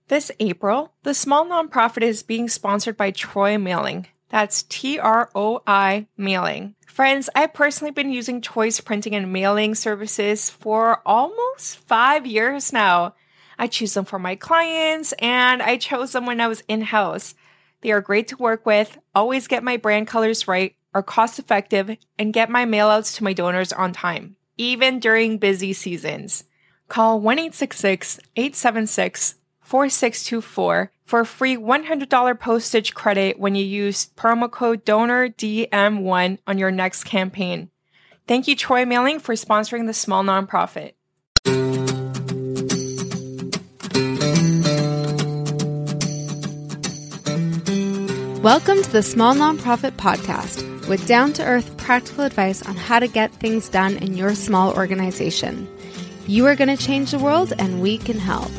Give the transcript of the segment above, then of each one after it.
This April, the small nonprofit is being sponsored by Troi Mailing. That's TROI Mailing. Friends, I've personally been using Troi's printing and mailing services for almost 5 years now. I choose them for my clients, and I chose them when I was in-house. They are great to work with, always get my brand colors right, are cost-effective, and get my mailouts to my donors on time, even during busy seasons. Call 1-866-876-4624 for a free $100 postage credit when you use promo code DONORDM1 on your next campaign. Thank you, Troi Mailing, for sponsoring the small nonprofit. Welcome to the Small Nonprofit Podcast with down-to-earth practical advice on how to get things done in your small organization. You are going to change the world, and we can help.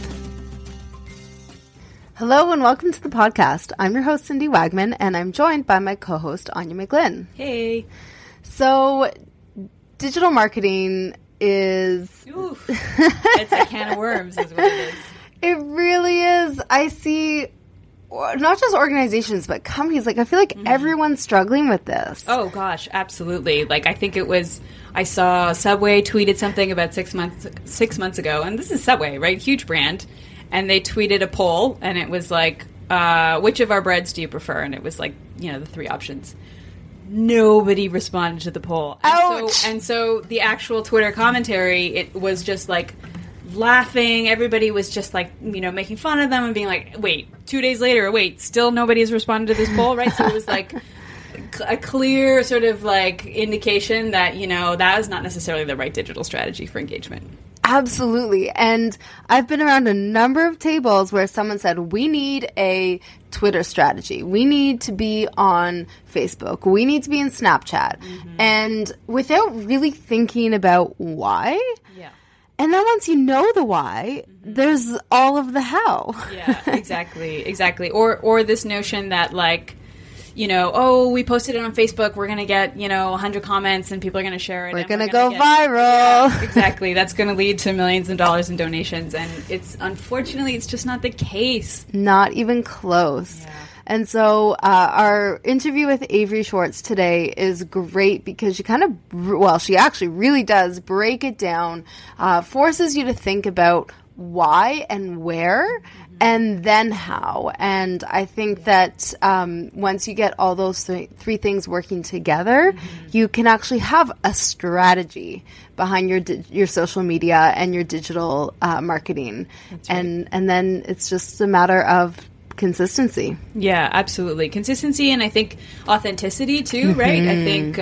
Hello and welcome to the podcast. I'm your host, Cindy Wagman, and I'm joined by my co-host, Anya McGlynn. Hey. So, digital marketing is... Oof. It's a can of worms is what it is. It really is. I see not just organizations, but companies. I feel like everyone's struggling with this. Oh, gosh, absolutely. I think I saw Subway tweeted something about 6 months ago, and this is Subway, right? Huge brand. And they tweeted a poll, and it was which of our breads do you prefer? And it was the 3 options. Nobody responded to the poll. Ouch! And so the actual Twitter commentary, it was just laughing. Everybody was just making fun of them and being wait, 2 days later, still nobody has responded to this poll, right? So it was a clear sort of indication that, that is not necessarily the right digital strategy for engagement. Absolutely. And I've been around a number of tables where someone said, we need a Twitter strategy. We need to be on Facebook. We need to be in Snapchat. Mm-hmm. And without really thinking about why. Yeah. And then once you know the why, there's all of the how. Yeah, exactly. Or this notion that we posted it on Facebook, we're going to get, 100 comments and people are going to share it. We're going to go viral. Yeah, exactly. That's going to lead to millions of dollars in donations. And unfortunately, it's just not the case. Not even close. Yeah. And so our interview with Avery Schwartz today is great because she she actually really does break it down, forces you to think about why and where, and then how. And I think that once you get all those three things working together, you can actually have a strategy behind your social media and your digital marketing. Right. And then it's just a matter of consistency. Yeah, absolutely. Consistency, and I think authenticity too, right? I think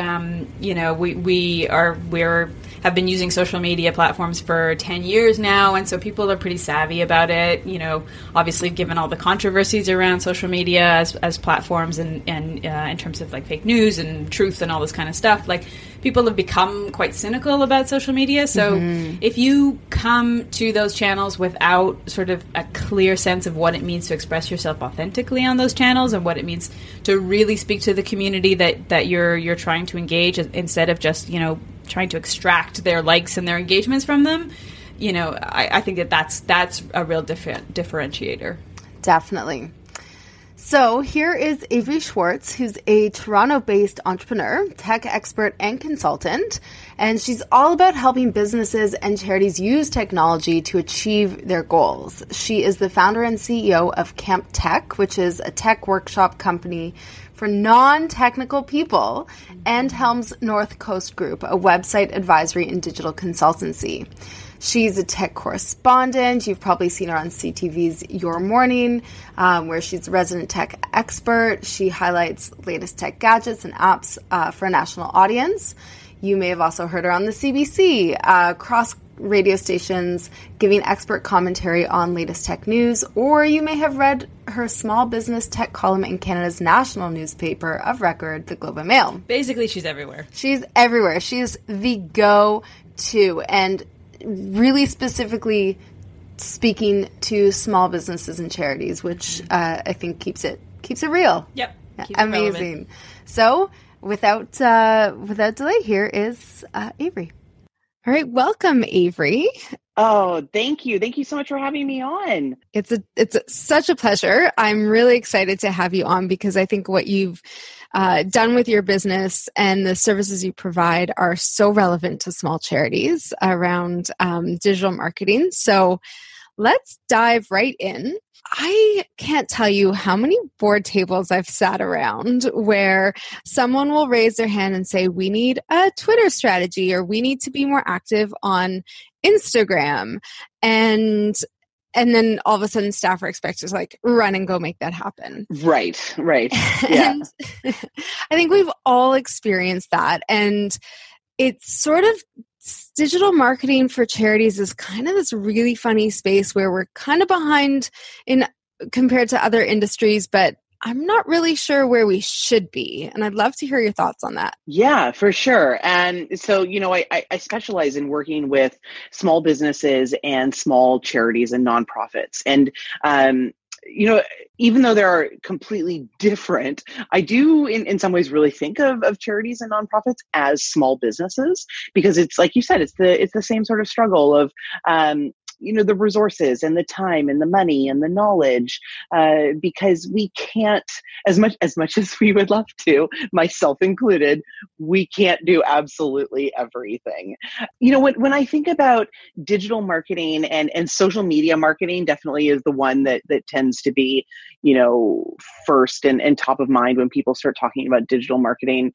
we have been using social media platforms for 10 years now, and so people are pretty savvy about it. Obviously, given all the controversies around social media as platforms and in terms of fake news and truth and all this kind of stuff, people have become quite cynical about social media. So if you come to those channels without sort of a clear sense of what it means to express yourself authentically on those channels and what it means to really speak to the community that you're trying to engage, instead of just trying to extract their likes and their engagements from them, I think that's a real differentiator. Definitely. So here is Avery Schwartz, who's a Toronto-based entrepreneur, tech expert, and consultant. And she's all about helping businesses and charities use technology to achieve their goals. She is the founder and CEO of Camp Tech, which is a tech workshop company for non-technical people, and Helms North Coast Group, a website advisory and digital consultancy. She's a tech correspondent. You've probably seen her on CTV's Your Morning, where she's a resident tech expert. She highlights latest tech gadgets and apps for a national audience. You may have also heard her on the CBC, cross radio stations giving expert commentary on latest tech news, or you may have read her small business tech column in Canada's national newspaper of record, the Globe and Mail. Basically, she's everywhere. She's everywhere. She's the go-to, and really specifically speaking to small businesses and charities, which I think keeps it real. Yep. Amazing. So without delay, here is Avery. All right. Welcome, Avery. Oh, thank you. Thank you so much for having me on. It's such a pleasure. I'm really excited to have you on because I think what you've done with your business and the services you provide are so relevant to small charities around digital marketing. So let's dive right in. I can't tell you how many board tables I've sat around where someone will raise their hand and say, we need a Twitter strategy, or we need to be more active on Instagram. And then all of a sudden staff are expected to like run and go make that happen. Right. Yeah. And I think we've all experienced that. And it's sort of digital marketing for charities is kind of this really funny space where we're kind of behind in compared to other industries, but I'm not really sure where we should be. And I'd love to hear your thoughts on that. Yeah, for sure. And so, I specialize in working with small businesses and small charities and nonprofits. And, even though they are completely different, I do in some ways really think of charities and nonprofits as small businesses, because it's like you said, it's the same sort of struggle of, the resources and the time and the money and the knowledge, because we can't, as much as we would love to, myself included, we can't do absolutely everything. When I think about digital marketing and social media marketing, definitely is the one that tends to be, first and top of mind when people start talking about digital marketing.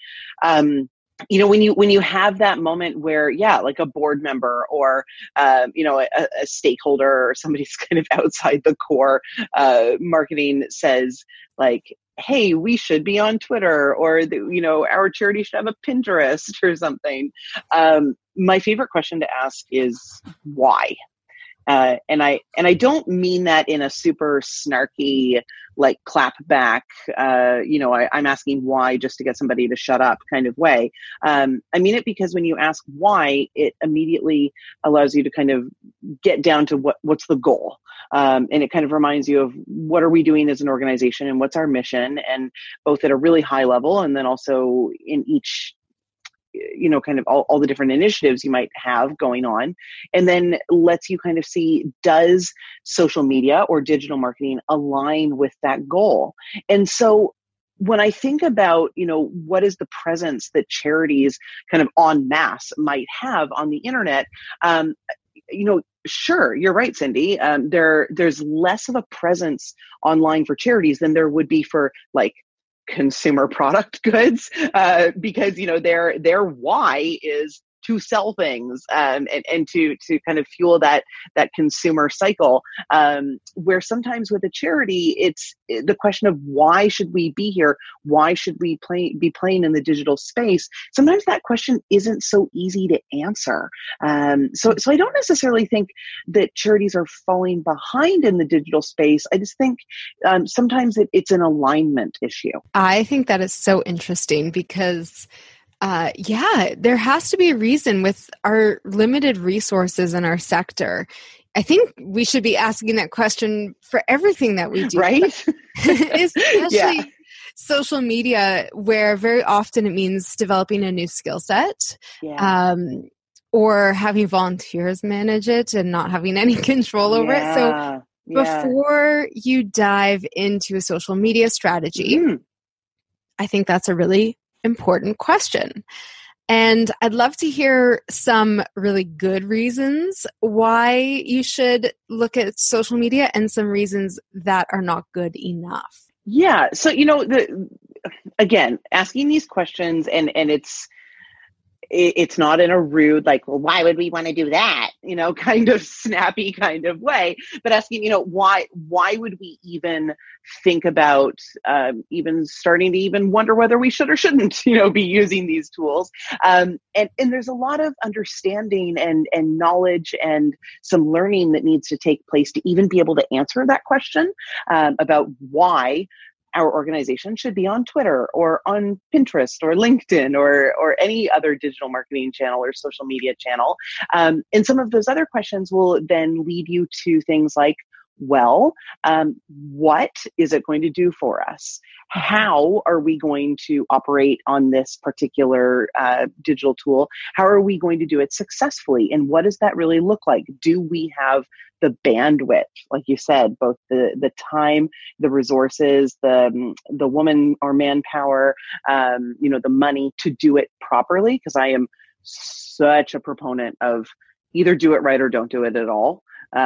When you have that moment where, like a board member or, a stakeholder or somebody's kind of outside the core marketing says like, hey, we should be on Twitter, or, our charity should have a Pinterest or something. My favorite question to ask is why? And I don't mean that in a super snarky, like clap back, I'm asking why just to get somebody to shut up kind of way. I mean it because when you ask why, it immediately allows you to kind of get down to what's the goal. And it kind of reminds you of what are we doing as an organization and what's our mission, and both at a really high level and then also in each kind of all the different initiatives you might have going on, and then lets you kind of see, does social media or digital marketing align with that goal? And so when I think about, what is the presence that charities kind of en masse might have on the internet, sure, you're right, Cindy. There's less of a presence online for charities than there would be for like consumer product goods, because their why is to sell things, and to kind of fuel that consumer cycle, where sometimes with a charity it's the question of why should we be here, why should we be playing in the digital space. Sometimes that question isn't so easy to answer, so I don't necessarily think that charities are falling behind in the digital space. I just think sometimes it's an alignment issue. I think that is so interesting because there has to be a reason with our limited resources in our sector. I think we should be asking that question for everything that we do. Right? Especially social media, where very often it means developing a new skill set. Yeah. Or having volunteers manage it and not having any control over it. So before you dive into a social media strategy, I think that's a really important question. And I'd love to hear some really good reasons why you should look at social media and some reasons that are not good enough. Yeah. So, again, asking these questions and it's not in a rude, like, well, why would we want to do that? Kind of snappy kind of way, but asking, why would we even think about even starting to even wonder whether we should or shouldn't, be using these tools. And there's a lot of understanding and knowledge and some learning that needs to take place to even be able to answer that question about why our organization should be on Twitter or on Pinterest or LinkedIn or any other digital marketing channel or social media channel. And some of those other questions will then lead you to things like, well, what is it going to do for us? How are we going to operate on this particular digital tool? How are we going to do it successfully? And what does that really look like? Do we have the bandwidth, like you said, both the time, the resources, the woman or manpower, the money to do it properly? Because I am such a proponent of either do it right or don't do it at all.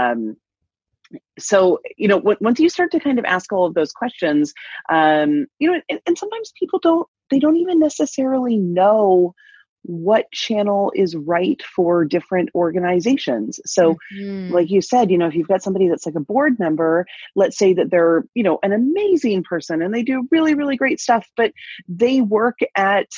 So, once you start to kind of ask all of those questions, and sometimes people don't even necessarily know what channel is right for different organizations. So like you said, if you've got somebody that's like a board member, let's say that they're, an amazing person and they do really, really great stuff, but they work at,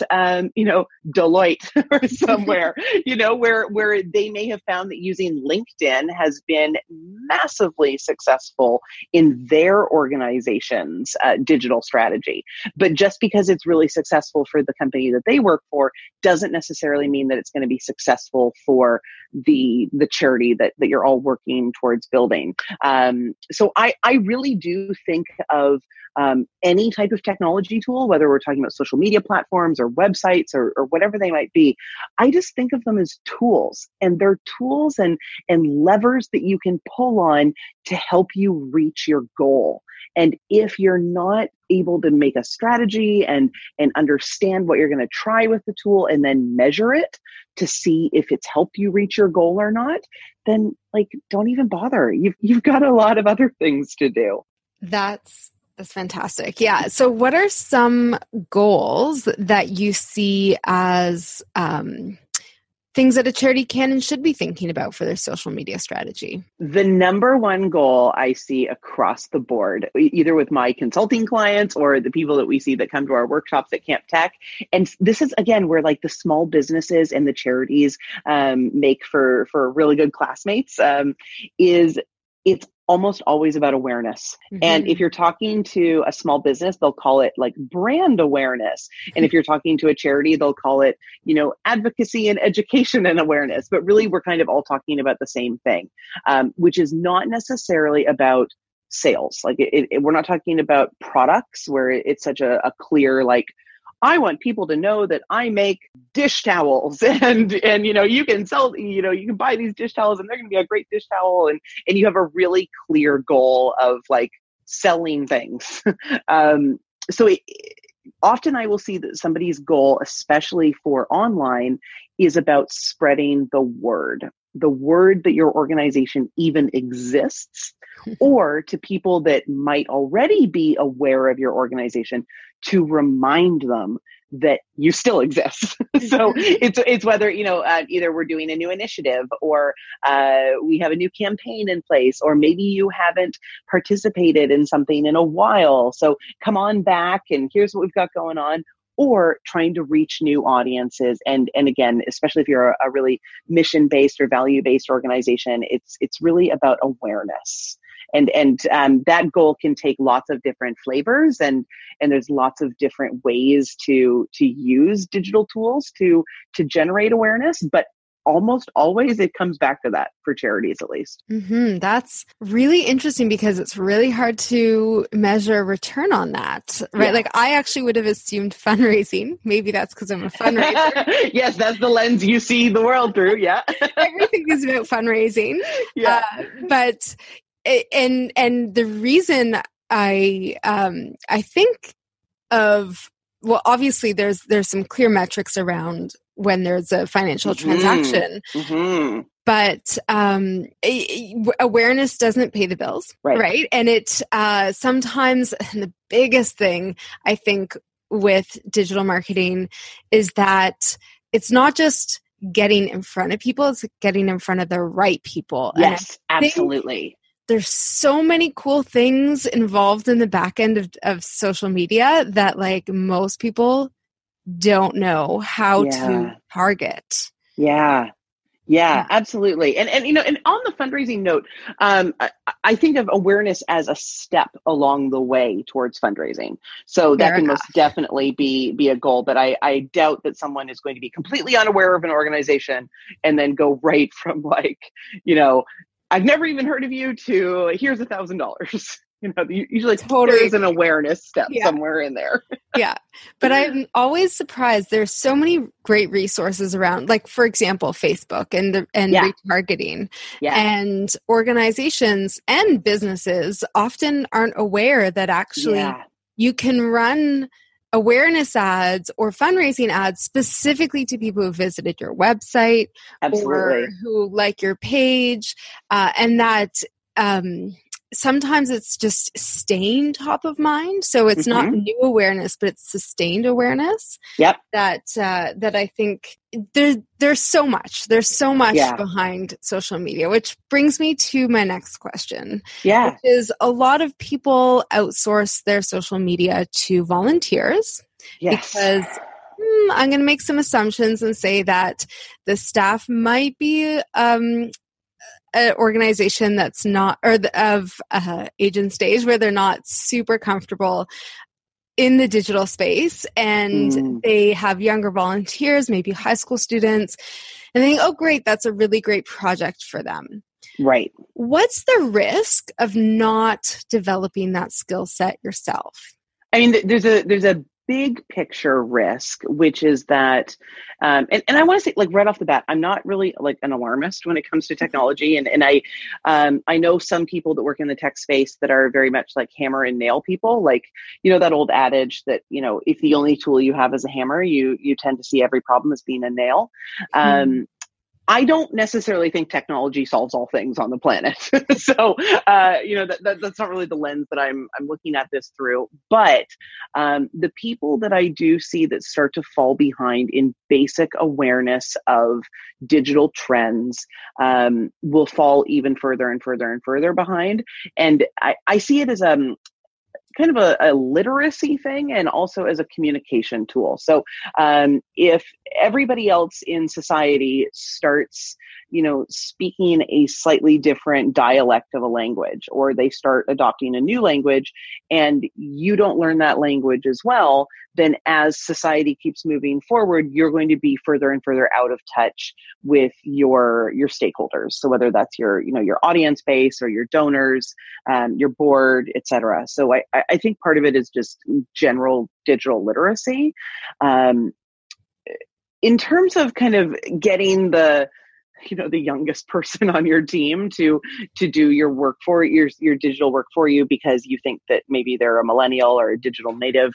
Deloitte or somewhere, where they may have found that using LinkedIn has been massively successful in their organization's digital strategy. But just because it's really successful for the company that they work for doesn't necessarily mean that it's going to be successful for the charity that you're all working towards building. So I really do think of any type of technology tool, whether we're talking about social media platforms or websites or whatever they might be. I just think of them as tools, and they're tools and levers that you can pull on to help you reach your goal. And if you're not able to make a strategy and understand what you're going to try with the tool and then measure it to see if it's helped you reach your goal or not, then don't even bother. You've got a lot of other things to do. That's fantastic. Yeah. So what are some goals that you see as things that a charity can and should be thinking about for their social media strategy? The number one goal I see across the board, either with my consulting clients or the people that we see that come to our workshops at Camp Tech, and this is, again, where the small businesses and the charities make for really good classmates, is it's almost always about awareness. Mm-hmm. And if you're talking to a small business, they'll call it brand awareness. And if you're talking to a charity, they'll call it, advocacy and education and awareness. But really, we're kind of all talking about the same thing, which is not necessarily about sales. We're not talking about products where it's such a clear, I want people to know that I make dish towels and you can sell, you can buy these dish towels and they're going to be a great dish towel. And you have a really clear goal of selling things. Often I will see that somebody's goal, especially for online, is about spreading the word that your organization even exists, or to people that might already be aware of your organization, to remind them that you still exist. So it's whether, either we're doing a new initiative or we have a new campaign in place, or maybe you haven't participated in something in a while. So come on back and here's what we've got going on. Or trying to reach new audiences. And again, especially if you're a really mission-based or value-based organization, it's really about awareness. And that goal can take lots of different flavors, and there's lots of different ways to use digital tools to generate awareness. But almost always it comes back to that, for charities at least. Mm-hmm. That's really interesting because it's really hard to measure return on that, right? Yeah. I actually would have assumed fundraising. Maybe that's because I'm a fundraiser. Yes, that's the lens you see the world through. Yeah. Everything is about fundraising. Yeah. But the reason I think of, well, obviously there's some clear metrics around when there's a financial transaction, but awareness doesn't pay the bills, right? And it sometimes, the biggest thing I think with digital marketing is that it's not just getting in front of people, it's getting in front of the right people. Yes, absolutely. There's so many cool things involved in the back end of social media that most people don't know how to target. Yeah, absolutely. And on the fundraising note, I think of awareness as a step along the way towards fundraising. So that can most definitely be a goal, but I doubt that someone is going to be completely unaware of an organization and then go right from I've never even heard of you to here's $1,000. Usually Totally. there's an awareness step somewhere in there. Yeah. But I'm always surprised. There's so many great resources around, like, for example, Facebook and retargeting. Yeah. And organizations and businesses often aren't aware that actually you can run awareness ads or fundraising ads specifically to people who visited your website or who like your page. And that sometimes it's just staying top of mind. So it's not new awareness, but it's sustained awareness. Yep. That I think there's so much behind social media, which brings me to my next question. Yeah. Which is a lot of people outsource their social media to volunteers. Yes. Because I'm going to make some assumptions and say that the staff might be an organization that's not, or of agent stage where they're not super comfortable in the digital space, and they have younger volunteers, maybe high school students, and they think, oh great, that's a really great project for them. Right. What's the risk of not developing that skill set yourself? I mean, there's a big picture risk, which is that, and I want to say, like, right off the bat, I'm not really like an alarmist when it comes to technology. And I know some people that work in the tech space that are very much like hammer and nail people. Like, that old adage that, if the only tool you have is a hammer, you tend to see every problem as being a nail. I don't necessarily think technology solves all things on the planet. So, that's not really the lens that I'm looking at this through. But the people that I do see that start to fall behind in basic awareness of digital trends will fall even further and further and further behind. And I see it as kind of a literacy thing and also as a communication tool. So if everybody else in society starts, speaking a slightly different dialect of a language, or they start adopting a new language and you don't learn that language as well, then as society keeps moving forward, you're going to be further and further out of touch with your stakeholders. So whether that's your audience base or your donors, your board, et cetera. So I think part of it is just general digital literacy. In terms of kind of getting the youngest person on your team to do your work for your digital work for you because you think that maybe they're a millennial or a digital native.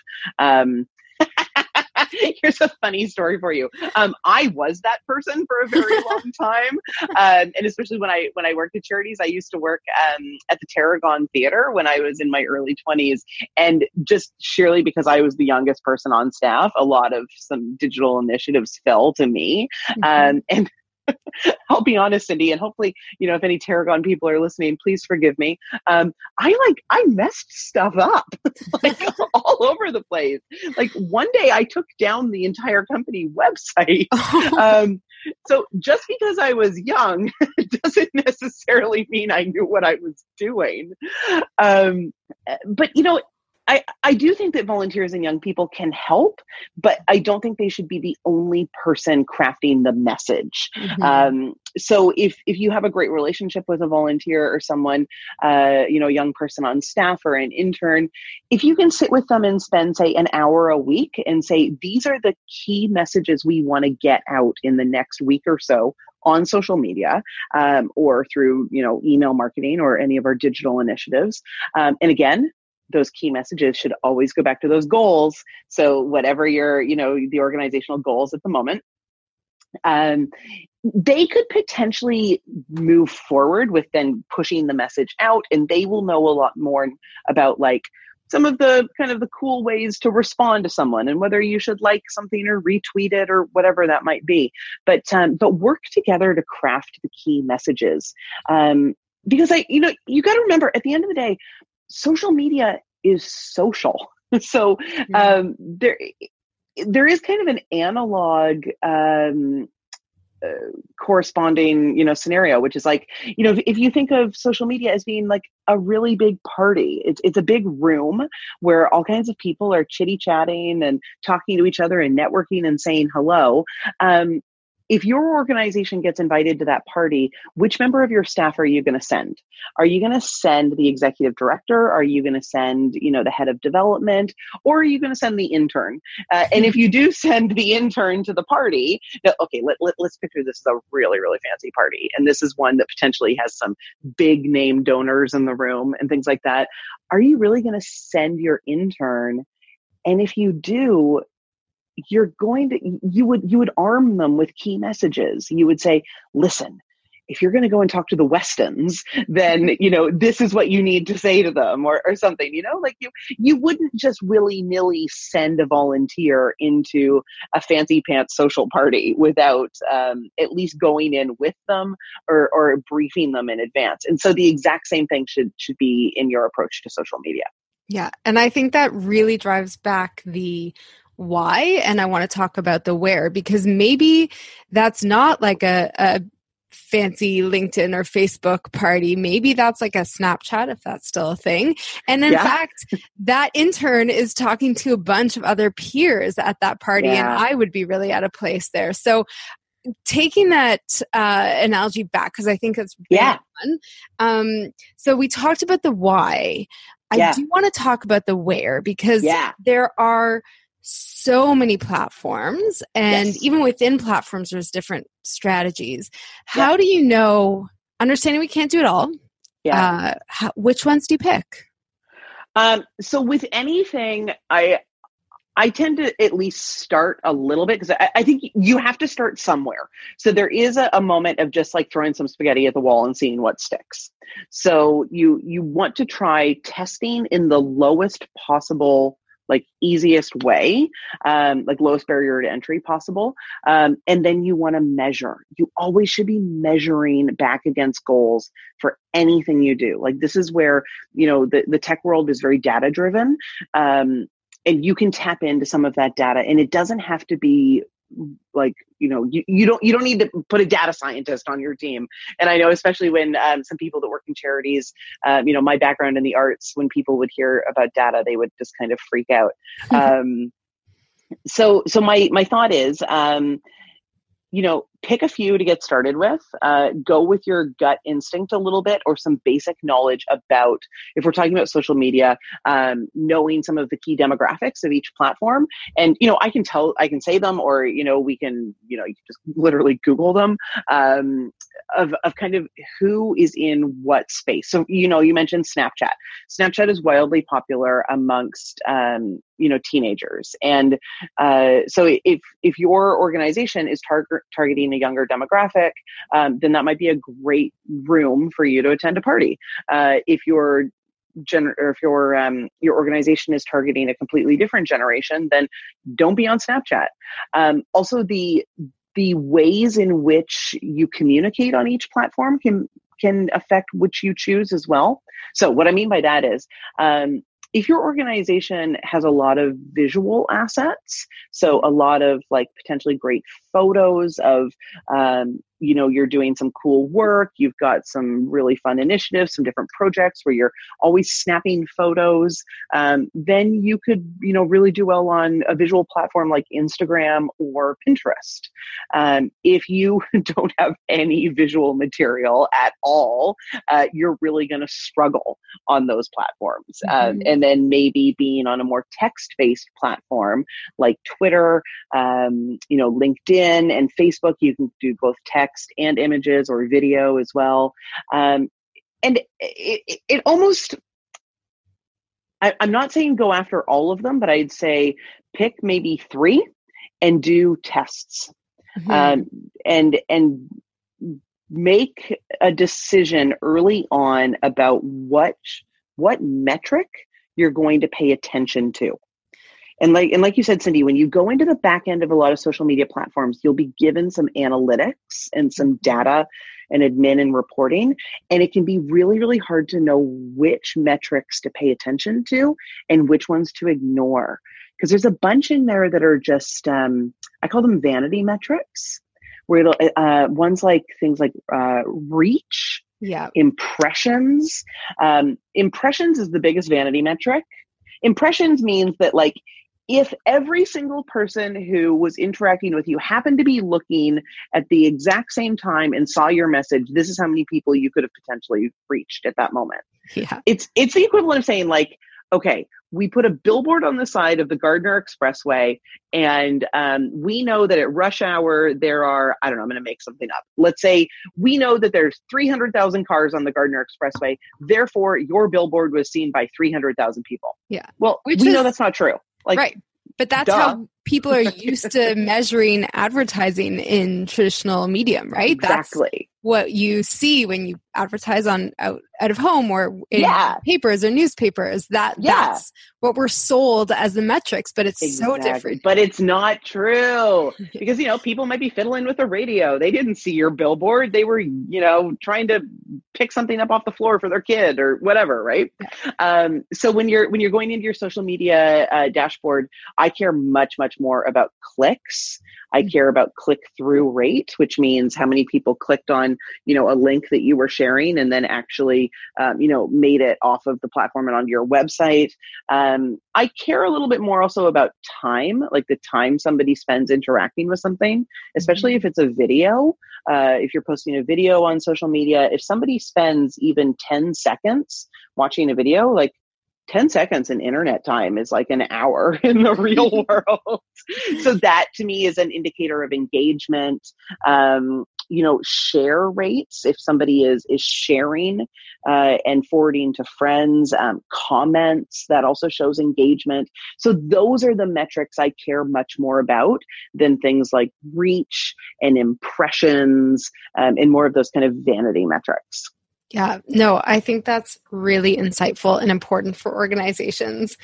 Here's a funny story for you. I was that person for a very long time. And especially when I worked at charities, I used to work at the Tarragon Theater when I was in my early 20s. And just sheerly because I was the youngest person on staff, a lot of some digital initiatives fell to me. And I'll be honest, Cindy, and hopefully, if any Tarragon people are listening, please forgive me. I messed stuff up like all over the place. Like one day I took down the entire company website. So just because I was young doesn't necessarily mean I knew what I was doing. But I do think that volunteers and young people can help, but I don't think they should be the only person crafting the message. So if you have a great relationship with a volunteer or someone, a young person on staff or an intern, if you can sit with them and spend, say, an hour a week and say, these are the key messages we want to get out in the next week or so on social media, or through, email marketing or any of our digital initiatives. And again, those key messages should always go back to those goals. So whatever your, the organizational goals at the moment, they could potentially move forward with then pushing the message out, and they will know a lot more about like some of the kind of the cool ways to respond to someone and whether you should like something or retweet it or whatever that might be. But work together to craft the key messages. Because you got to remember at the end of the day, social media is social. So there is kind of an analog corresponding, scenario, which is like, if you think of social media as being like a really big party, it's a big room where all kinds of people are chitty chatting and talking to each other and networking and saying hello. if your organization gets invited to that party, which member of your staff are you going to send? Are you going to send the executive director? Are you going to send, the head of development? Or are you going to send the intern? And if you do send the intern to the party, okay, let's picture this as a really, really fancy party. And this is one that potentially has some big name donors in the room and things like that. Are you really going to send your intern? And if you do, you would arm them with key messages. You would say, listen, if you're going to go and talk to the Westons, then, this is what you need to say to them or something, like you wouldn't just willy-nilly send a volunteer into a fancy pants social party without at least going in with them or briefing them in advance. And so the exact same thing should be in your approach to social media. Yeah. And I think that really drives back the why. And I want to talk about the where, because maybe that's not like a fancy LinkedIn or Facebook party. Maybe that's like a Snapchat, if that's still a thing. And in fact, that intern is talking to a bunch of other peers at that party, and I would be really out of place there. So taking that analogy back, because I think it's really fun. So we talked about the why. I do want to talk about the where, because there are so many platforms, and even within platforms, there's different strategies. How do you know, understanding we can't do it all, which ones do you pick? So with anything, I tend to at least start a little bit, because I think you have to start somewhere. So there is a moment of just like throwing some spaghetti at the wall and seeing what sticks. So you want to try testing in the lowest possible, like easiest way, like lowest barrier to entry possible. And then you want to measure. You always should be measuring back against goals for anything you do. Like this is where, the tech world is very data driven. And you can tap into some of that data, and it doesn't have to be like, you don't need to put a data scientist on your team. And I know, especially when some people that work in charities, my background in the arts, when people would hear about data, they would just kind of freak out. So my thought is, pick a few to get started with, go with your gut instinct a little bit, or some basic knowledge about, if we're talking about social media, knowing some of the key demographics of each platform. And, I can say them, or, we can, you can just literally Google them, of kind of who is in what space. So, you mentioned Snapchat. Snapchat is wildly popular amongst, teenagers. And so if your organization is targeting a younger demographic, then that might be a great room for you to attend a party. If your organization is targeting a completely different generation, then don't be on Snapchat. Also, the ways in which you communicate on each platform can affect which you choose as well. So what I mean by that is, if your organization has a lot of visual assets, so a lot of like potentially great photos of, you're doing some cool work, you've got some really fun initiatives, some different projects where you're always snapping photos, then you could, really do well on a visual platform like Instagram or Pinterest. If you don't have any visual material at all, you're really going to struggle on those platforms. And then maybe being on a more text-based platform like Twitter, LinkedIn and Facebook, you can do both text and images or video as well. And it almost, I'm not saying go after all of them, but I'd say pick maybe 3 and do tests. And make a decision early on about what metric you're going to pay attention to. And like you said, Cindy, when you go into the back end of a lot of social media platforms, you'll be given some analytics and some data and admin and reporting. And it can be really, really hard to know which metrics to pay attention to and which ones to ignore. Because there's a bunch in there that are just, I call them vanity metrics, where ones like things like reach, impressions. Impressions is the biggest vanity metric. Impressions means that like if every single person who was interacting with you happened to be looking at the exact same time and saw your message, this is how many people you could have potentially reached at that moment. Yeah. It's the equivalent of saying like, okay, we put a billboard on the side of the Gardner Expressway, and we know that at rush hour there are, I don't know, I'm going to make something up. Let's say we know that there's 300,000 cars on the Gardner Expressway. Therefore, your billboard was seen by 300,000 people. Yeah. Well, we know that's not true. Like, right. But that's how people are used to measuring advertising in traditional medium, right? Exactly. That's what you see when you advertise on out of home or in papers or newspapers. That's what we're sold as the metrics, but it's so different. But it's not true because, people might be fiddling with the radio. They didn't see your billboard. They were, trying to pick something up off the floor for their kid or whatever. Right. So when you're going into your social media dashboard, I care much more about clicks. I care about click-through rate, which means how many people clicked on, a link that you were sharing and then actually, made it off of the platform and onto your website. I care a little bit more also about time, like the time somebody spends interacting with something, especially if it's a video. If you're posting a video on social media, if somebody spends even 10 seconds watching a video, like 10 seconds in internet time is like an hour in the real world. So that to me is an indicator of engagement. Share rates. If somebody is sharing and forwarding to friends, comments, that also shows engagement. So those are the metrics I care much more about than things like reach and impressions and more of those kind of vanity metrics. Yeah, no, I think that's really insightful and important for organizations.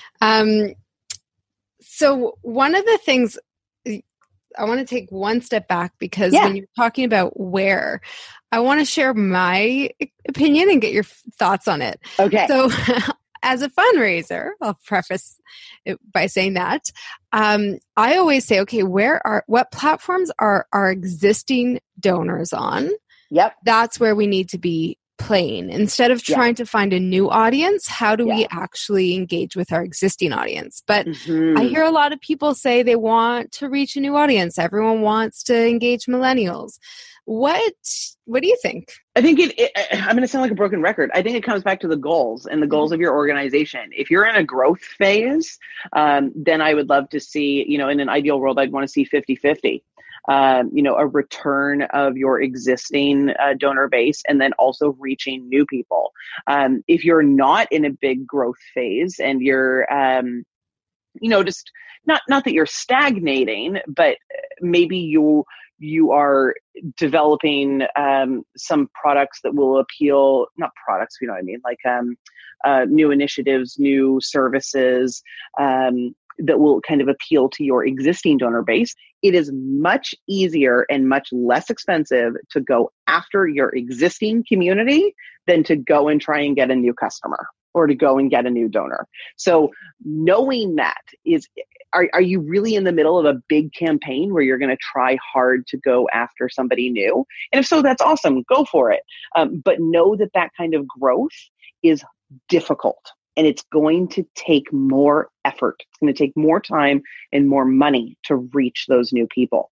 So one of the things I want to take one step back because when you're talking about where, I want to share my opinion and get your thoughts on it. Okay. So as a fundraiser, I'll preface it by saying that, I always say, okay, what platforms are our existing donors on? Yep. That's where we need to be playing. Instead of trying to find a new audience, how do we actually engage with our existing audience? But I hear a lot of people say they want to reach a new audience. Everyone wants to engage millennials. What do you think? I think I'm going to sound like a broken record. I think it comes back to the goals and the goals of your organization. If you're in a growth phase, then I would love to see, in an ideal world, I'd want to see 50-50. A return of your existing donor base and then also reaching new people. If you're not in a big growth phase and you're, just not that you're stagnating, but maybe you are developing some products that will appeal, not products, you know what I mean, like new initiatives, new services, that will kind of appeal to your existing donor base. It is much easier and much less expensive to go after your existing community than to go and try and get a new customer or to go and get a new donor. So knowing that are you really in the middle of a big campaign where you're going to try hard to go after somebody new? And if so, that's awesome. Go for it. But know that kind of growth is difficult. And it's going to take more effort. It's going to take more time and more money to reach those new people.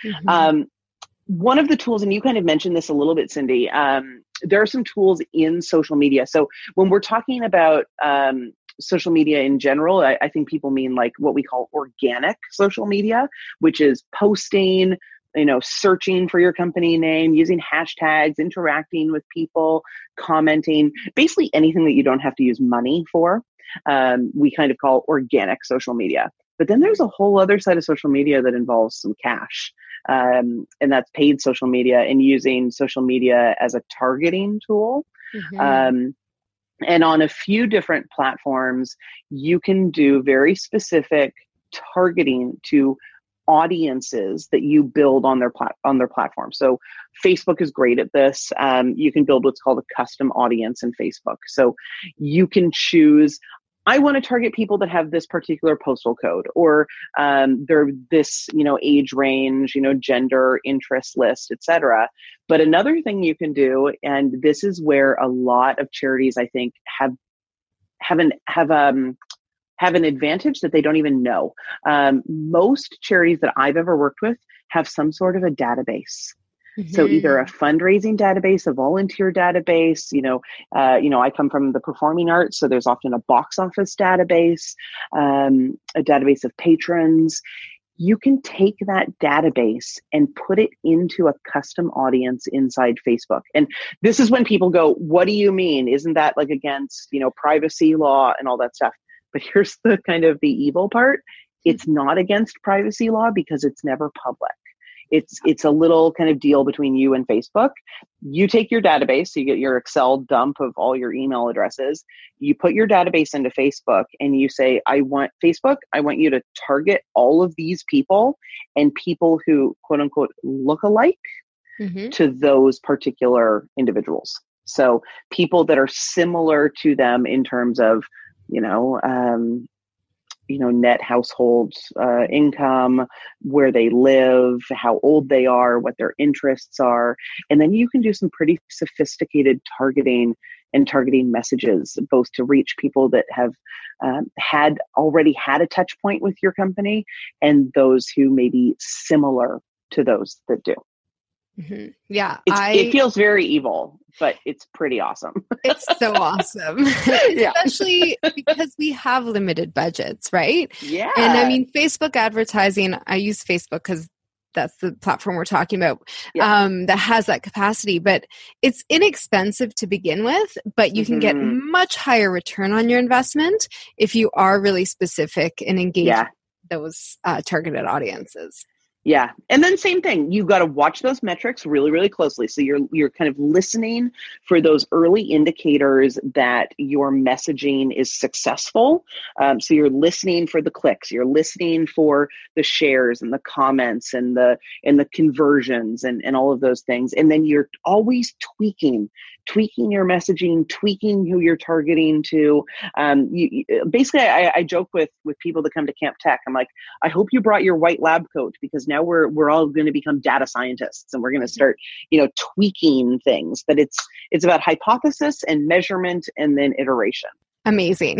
One of the tools, and you kind of mentioned this a little bit, Cindy, there are some tools in social media. So when we're talking about social media in general, I think people mean like what we call organic social media, which is posting, searching for your company name, using hashtags, interacting with people, commenting, basically anything that you don't have to use money for. We kind of call organic social media. But then there's a whole other side of social media that involves some cash. And that's paid social media and using social media as a targeting tool. And on a few different platforms, you can do very specific targeting to audiences that you build on their platform. So Facebook is great at this. You can build what's called a custom audience in Facebook. So you can choose, I want to target people that have this particular postal code, or they're this, age range, gender, interest list, etc. But another thing you can do, and this is where a lot of charities, I think, have have an advantage that they don't even know. Most charities that I've ever worked with have some sort of a database. So either a fundraising database, a volunteer database, I come from the performing arts, so there's often a box office database, a database of patrons. You can take that database and put it into a custom audience inside Facebook. And this is when people go, what do you mean? Isn't that like against, privacy law and all that stuff? But here's the kind of the evil part. It's not against privacy law because it's never public. It's a little kind of deal between you and Facebook. You take your database, so you get your Excel dump of all your email addresses. You put your database into Facebook and you say, I want you to target all of these people and people who quote unquote look alike to those particular individuals. So people that are similar to them in terms of, net household income, where they live, how old they are, what their interests are. And then you can do some pretty sophisticated targeting messages, both to reach people that have already had a touch point with your company and those who may be similar to those that do. Yeah. It feels very evil, but it's pretty awesome. It's so awesome. Especially because we have limited budgets, right? Yeah. And I mean, Facebook advertising, I use Facebook because that's the platform we're talking about, that has that capacity, but it's inexpensive to begin with, but you can get much higher return on your investment if you are really specific and engage those targeted audiences. Yeah. And then same thing, you've got to watch those metrics really, really closely. So you're kind of listening for those early indicators that your messaging is successful. So you're listening for the clicks, you're listening for the shares and the comments and the conversions and all of those things. And then you're always tweaking your messaging, tweaking who you're targeting to. Basically, I joke with people that come to Camp Tech. I'm like, I hope you brought your white lab coat, because now we're all going to become data scientists and we're going to start, tweaking things. But it's about hypothesis and measurement and then iteration. Amazing.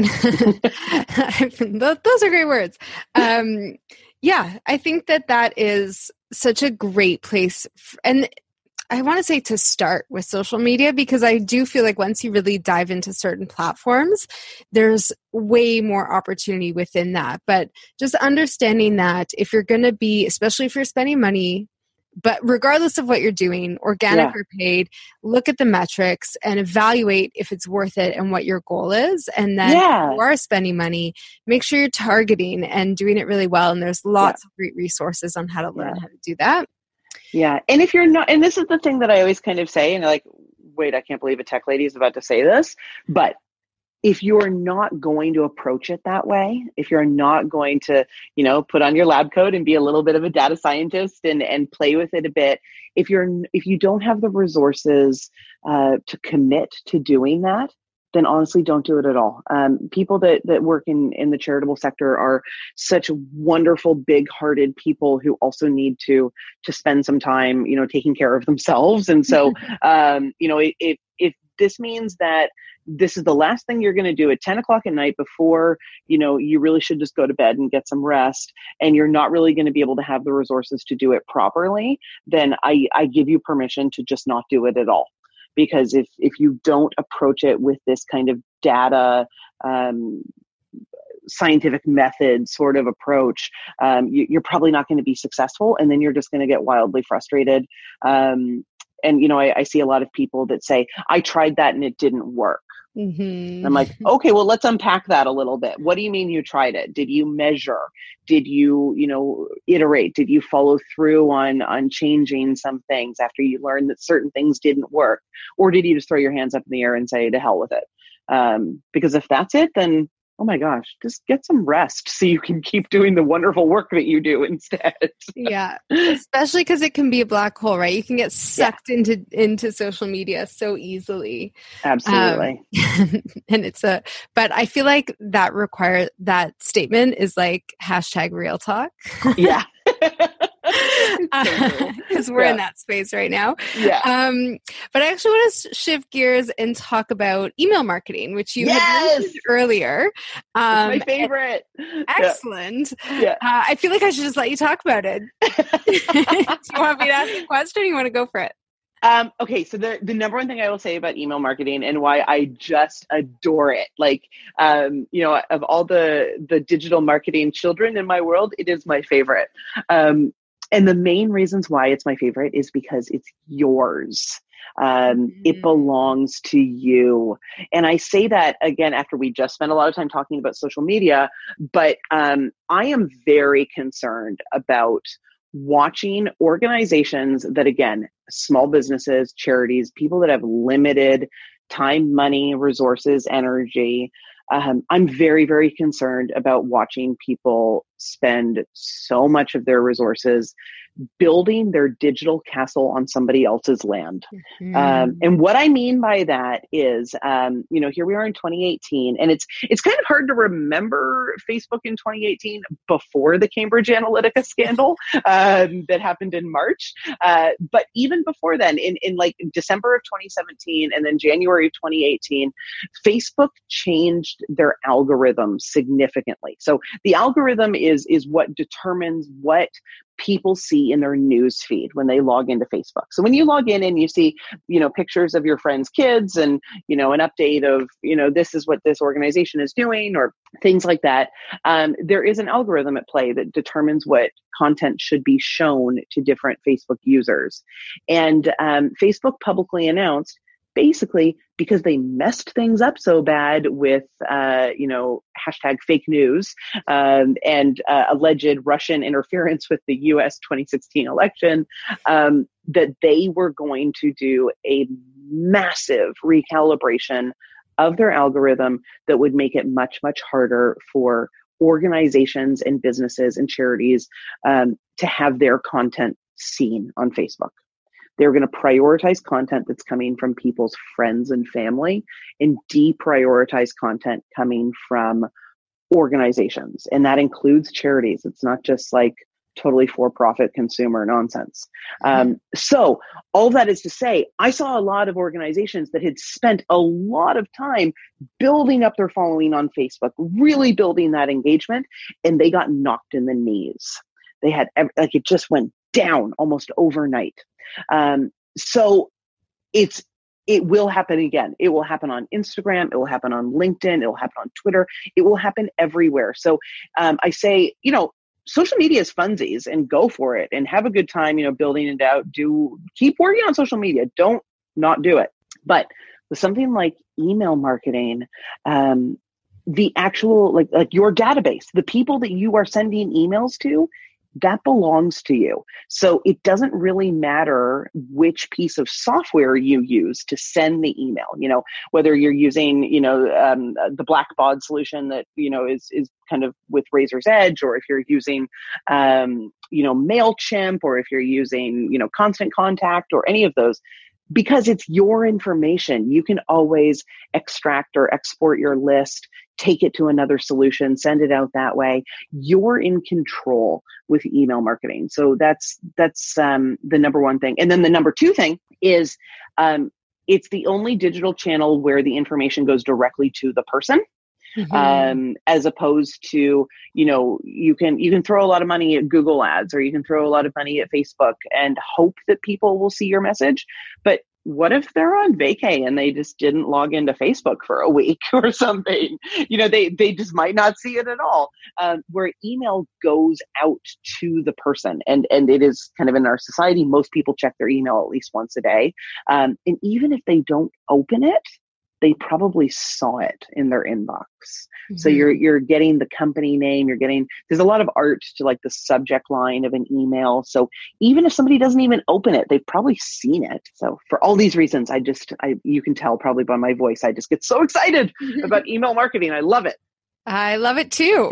Those are great words. Yeah, I think that is such a great place. And I want to say to start with social media, because I do feel like once you really dive into certain platforms, there's way more opportunity within that. But just understanding that if you're going to be, especially if you're spending money, but regardless of what you're doing, organic or paid, look at the metrics and evaluate if it's worth it and what your goal is. And then if you are spending money, make sure you're targeting and doing it really well. And there's lots of great resources on how to learn how to do that. Yeah. And if you're not, and this is the thing that I always kind of say, and like, wait, I can't believe a tech lady is about to say this, but if you're not going to approach it that way, if you're not going to, put on your lab coat and be a little bit of a data scientist and play with it a bit, if you don't have the resources to commit to doing that, then honestly, don't do it at all. People that work in the charitable sector are such wonderful, big-hearted people who also need to spend some time, taking care of themselves. And so, if this means that this is the last thing you're going to do at 10 o'clock at night before, you really should just go to bed and get some rest, and you're not really going to be able to have the resources to do it properly, then I give you permission to just not do it at all. Because if you don't approach it with this kind of data, scientific method sort of approach, you're probably not going to be successful. And then you're just going to get wildly frustrated. And, I see a lot of people that say, I tried that and it didn't work. I'm like, okay, well, let's unpack that a little bit. What do you mean you tried it? Did you measure? Did you, iterate? Did you follow through on changing some things after you learned that certain things didn't work? Or did you just throw your hands up in the air and say, to hell with it? Because if that's it, then, oh my gosh, just get some rest so you can keep doing the wonderful work that you do instead. Yeah, especially because it can be a black hole, right? You can get sucked into social media so easily. Absolutely. And but I feel like that statement is like #real talk. Yeah. because we're in that space right now. Yeah. But I actually want to shift gears and talk about email marketing, which you had mentioned earlier. It's my favorite. Excellent. Yeah. I feel like I should just let you talk about it. Do you want me to ask a question or you want to go for it? Okay, so the number one thing I will say about email marketing and why I just adore it, like, of all the digital marketing children in my world, it is my favorite. And the main reasons why it's my favorite is because it's yours. It belongs to you. And I say that again, after we just spent a lot of time talking about social media, but I am very concerned about watching organizations that, again, small businesses, charities, people that have limited time, money, resources, energy. I'm very, very concerned about watching people spend so much of their resources building their digital castle on somebody else's land. And what I mean by that is, here we are in 2018, and it's kind of hard to remember Facebook in 2018 before the Cambridge Analytica scandal that happened in March. But even before then, in like December of 2017 and then January of 2018, Facebook changed their algorithm significantly. So the algorithm is what determines what people see in their news feed when they log into Facebook. So when you log in and you see, pictures of your friends' kids and, an update of, this is what this organization is doing or things like that, there is an algorithm at play that determines what content should be shown to different Facebook users. And Facebook publicly announced, basically, because they messed things up so bad with, hashtag fake news and alleged Russian interference with the US 2016 election, that they were going to do a massive recalibration of their algorithm that would make it much, much harder for organizations and businesses and charities to have their content seen on Facebook. They're going to prioritize content that's coming from people's friends and family and deprioritize content coming from organizations. And that includes charities. It's not just like totally for-profit consumer nonsense. So all that is to say, I saw a lot of organizations that had spent a lot of time building up their following on Facebook, really building that engagement, and they got knocked in the knees. They had, it just went down almost overnight. So it will happen again. It will happen on Instagram. It will happen on LinkedIn. It will happen on Twitter. It will happen everywhere. So, I say, social media is funsies and go for it and have a good time, building it out. Keep working on social media. Don't not do it. But with something like email marketing, the actual, like your database, the people that you are sending emails to, that belongs to you. So it doesn't really matter which piece of software you use to send the email, whether you're using, the Blackbaud solution that, is kind of with Razor's Edge, or if you're using, MailChimp, or if you're using, Constant Contact or any of those, because it's your information. You can always extract or export your list, take it to another solution, send it out that way. You're in control with email marketing. So that's the number one thing. And then the number two thing is, it's the only digital channel where the information goes directly to the person. As opposed to, you can throw a lot of money at Google ads, or you can throw a lot of money at Facebook and hope that people will see your message. But what if they're on vacay and they just didn't log into Facebook for a week or something? They just might not see it at all. Where email goes out to the person, and it is kind of in our society, most people check their email at least once a day. And even if they don't open it, they probably saw it in their inbox. So you're getting the company name, there's a lot of art to like the subject line of an email. So even if somebody doesn't even open it, they've probably seen it. So for all these reasons, you can tell probably by my voice, I just get so excited about email marketing. I love it. I love it too.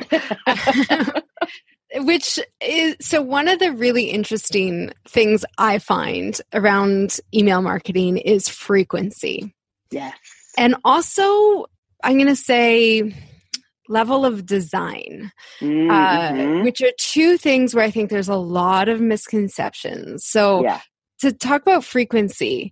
Which is, so one of the really interesting things I find around email marketing is frequency. Yes. And also, I'm going to say level of design, Mm-hmm. which are two things where I think there's a lot of misconceptions. So Yeah. to talk about frequency,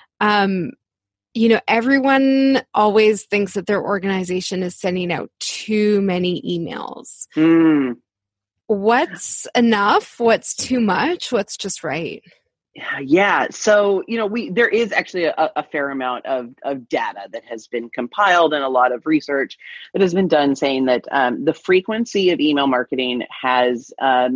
everyone always thinks that their organization is sending out too many emails. Mm. What's enough? What's too much? What's just right? Yeah. So, there is actually a fair amount of data that has been compiled and a lot of research that has been done saying that the frequency of email marketing has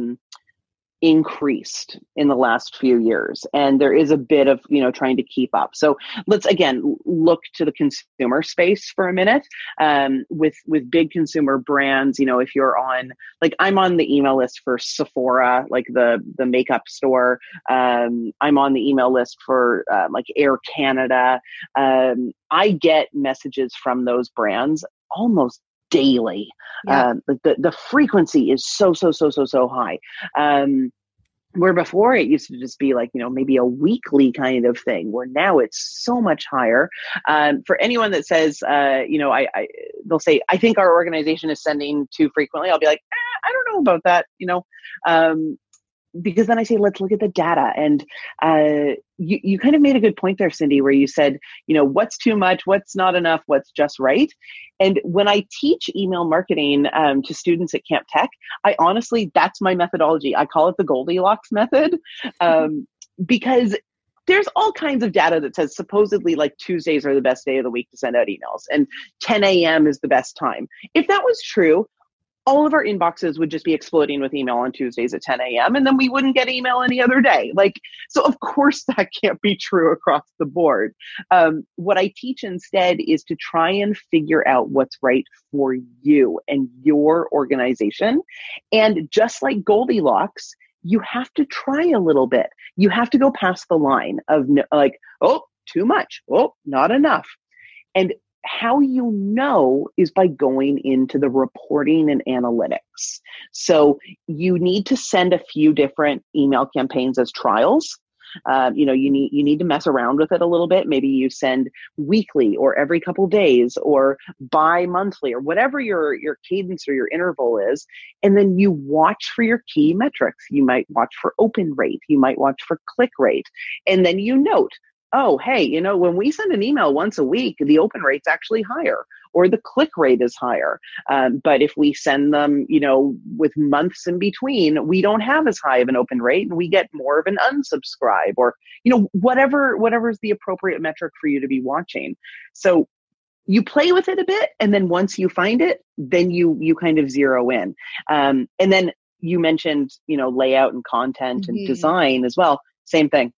increased in the last few years, and there is a bit of trying to keep up. So let's again look to the consumer space for a minute. With big consumer brands, if you're on, like, I'm on the email list for Sephora, like the makeup store. I'm on the email list for like Air Canada. I get messages from those brands almost daily. Yeah. The frequency is so high. Where before it used to just be like, maybe a weekly kind of thing, where now it's so much higher. For anyone that says, they'll say, I think our organization is sending too frequently. I'll be like, I don't know about that, because then I say, let's look at the data. And you kind of made a good point there, Cindy, where you said, what's too much, what's not enough, what's just right. And when I teach email marketing to students at Camp Tech, that's my methodology. I call it the Goldilocks method, because there's all kinds of data that says supposedly like Tuesdays are the best day of the week to send out emails and 10 a.m. is the best time. If that was true, all of our inboxes would just be exploding with email on Tuesdays at 10 a.m. and then we wouldn't get email any other day. So of course that can't be true across the board. What I teach instead is to try and figure out what's right for you and your organization. And just like Goldilocks, you have to try a little bit. You have to go past the line of like, oh, too much. Oh, not enough. And how you know is by going into the reporting and analytics. So you need to send a few different email campaigns as trials. You need to mess around with it a little bit. Maybe you send weekly or every couple days or bi-monthly or whatever your cadence or your interval is. And then you watch for your key metrics. You might watch for open rate. You might watch for click rate. And then you note, oh, hey, when we send an email once a week, the open rate's actually higher or the click rate is higher. But if we send them, with months in between, we don't have as high of an open rate and we get more of an unsubscribe or, whatever is the appropriate metric for you to be watching. So you play with it a bit. And then once you find it, then you kind of zero in. And then you mentioned, layout and content and design as well. Same thing.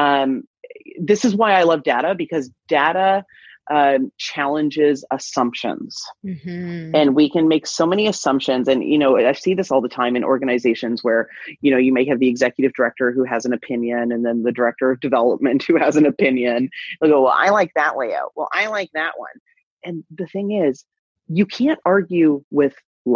This is why I love data, because data challenges assumptions. And we can make so many assumptions. And, I see this all the time in organizations where, you may have the executive director who has an opinion and then the director of development who has an opinion. They'll go, well, I like that layout. Well, I like that one. And the thing is, you can't argue with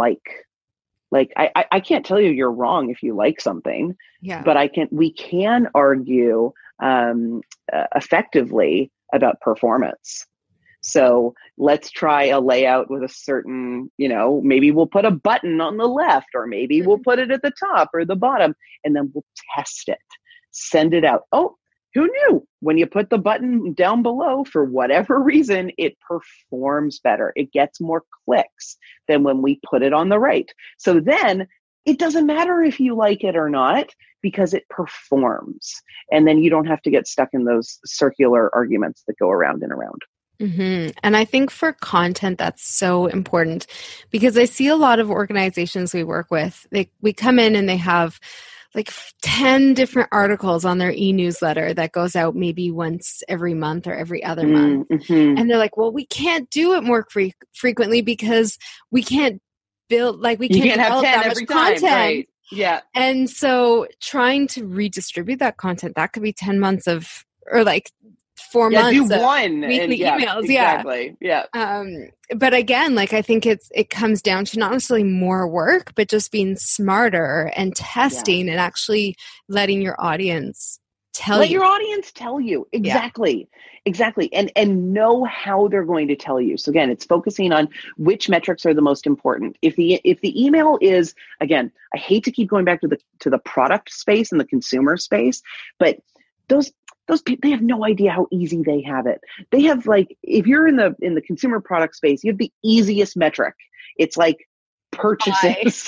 I can't tell you you're wrong if you like something, but we can argue effectively about performance. So let's try a layout with a certain, maybe we'll put a button on the left, or maybe we'll put it at the top or the bottom, and then we'll test it, send it out. Oh, who knew? When you put the button down below, for whatever reason, it performs better. It gets more clicks than when we put it on the right. So then it doesn't matter if you like it or not, because it performs. And then you don't have to get stuck in those circular arguments that go around and around. And I think for content, that's so important, because I see a lot of organizations we work with, we come in and they have like 10 different articles on their e-newsletter that goes out maybe once every month or every other month. And they're like, well, we can't do it more frequently because we can't build, we can't develop that much content. Right. Yeah. And so trying to redistribute that content, that could be 10 months of, or 4 months do of one weekly emails. Exactly. Yeah. But again, I think it comes down to not necessarily more work, but just being smarter and testing and actually letting your audience tell you. Let your audience tell you. Exactly. Exactly. And know how they're going to tell you. So again, it's focusing on which metrics are the most important. If the email is, again, I hate to keep going back to the product space and the consumer space, but those people, they have no idea how easy they have it. They have, like, if you're in the consumer product space, you have the easiest metric. It's like purchases,